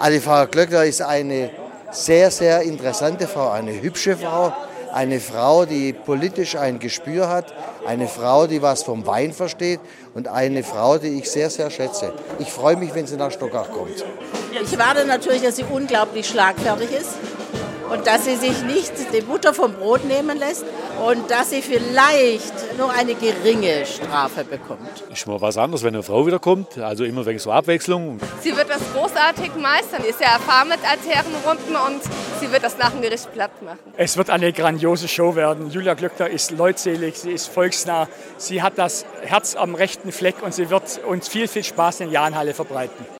Also Frau Glöckler ist eine sehr, sehr interessante Frau, eine hübsche Frau, eine Frau, die politisch ein Gespür hat, eine Frau, die was vom Wein versteht und eine Frau, die ich sehr, sehr schätze. Ich freue mich, wenn sie nach Stockach kommt. Ich warte natürlich, dass sie unglaublich schlagfertig ist und dass sie sich nicht die Butter vom Brot nehmen lässt und dass sie vielleicht nur eine geringe Strafe bekommt. Ist mal was anderes, wenn eine Frau wiederkommt, also immer wegen so Abwechslung. Sie wird das großartig meistern, ist ja erfahren mit Altherrenrunden und sie wird das nach dem Gericht platt machen. Es wird eine grandiose Show werden. Julia Glöckler ist leutselig, sie ist volksnah, sie hat das Herz am rechten Fleck und sie wird uns viel, viel Spaß in der Jahnhalle verbreiten.